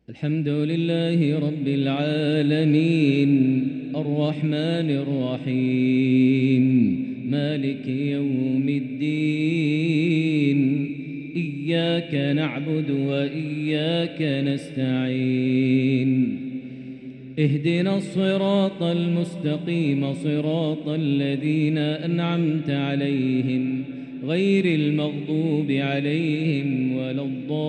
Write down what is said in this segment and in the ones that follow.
الحمد لله رب العالمين الرحمن الرحيم مالك يوم الدين إياك نعبد وإياك نستعين اهدنا الصراط المستقيم صراط الذين أنعمت عليهم غير المغضوب عليهم ولا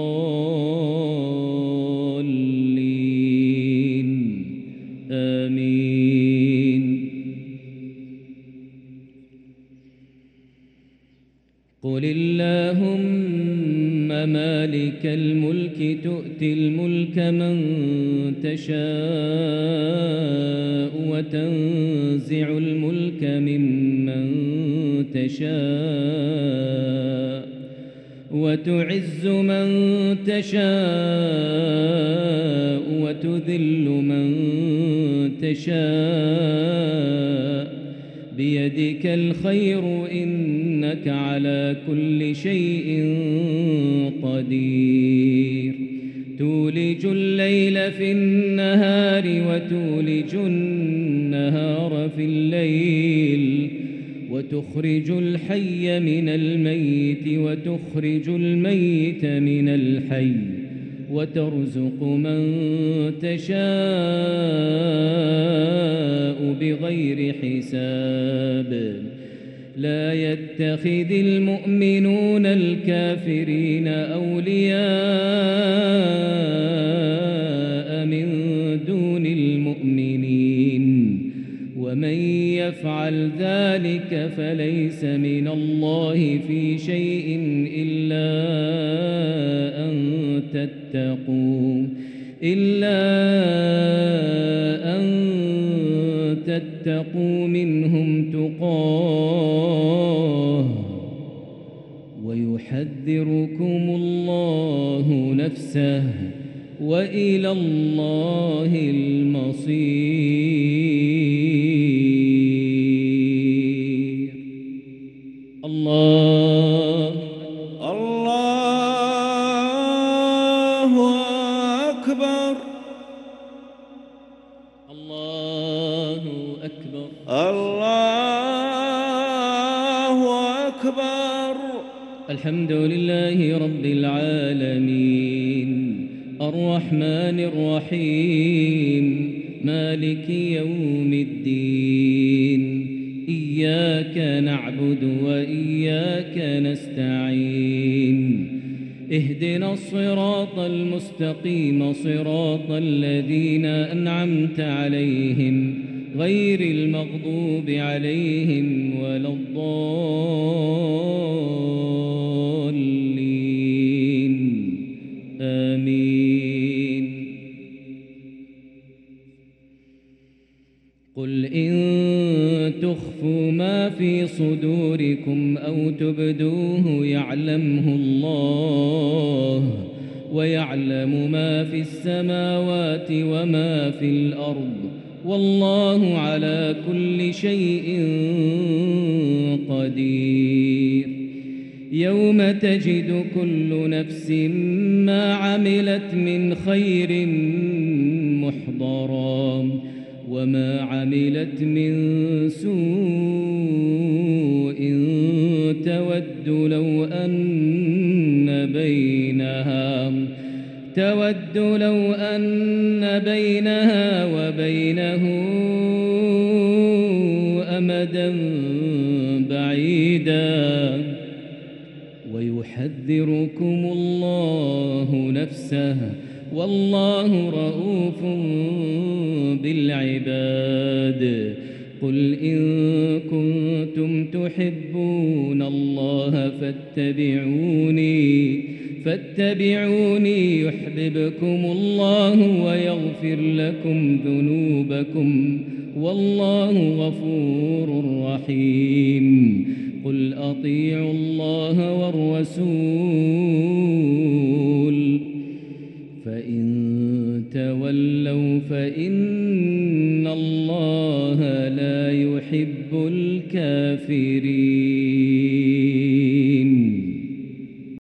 الضالين آمين. قل اللهم مالك الملك تؤتي الملك من تشاء وتنزع الملك ممن تشاء وتعز من تشاء وتذل من تشاء بيدك الخير إنك على كل شيء قدير. تولج الليل في النهار وتولج النهار في الليل وتخرج الحي من الميت وتخرج الميت من الحي وترزق من تشاء بغير حساب. لا يتخذ المؤمنون الكافرين أولياء من دون المؤمنين ومن يفعل ذلك فليس من الله في شيء إلا أن تتقوا منهم تقاه ويحذركم الله نفسه وإلى الله المصير. الله أكبر الله أكبر الله أكبر. الحمد لله رب العالمين الرحمن الرحيم مالك يوم الدين إياك نعبد وإياك نستعين اهدنا الصراط المستقيم صراط الذين أنعمت عليهم غير المغضوب عليهم ولا الضالين آمين. قل إن تخفوا ما في صدوركم أو تبدوه يعلمه الله ويعلم ما في السماوات وما في الأرض والله على كل شيء قدير. يوم تجد كل نفس ما عملت من خير محضرا وما عملت من سوء تود لو أن بينها وبينه أمدا بعيدا ويحذركم الله نفسه والله رؤوف بالعباد. قل إن كنتم تحبون الله فاتبعوني يحببكم الله ويغفر لكم ذنوبكم والله غفور رحيم. قل أطيعوا الله والرسول فإن تولوا فإن الله لا يحب الكافرين.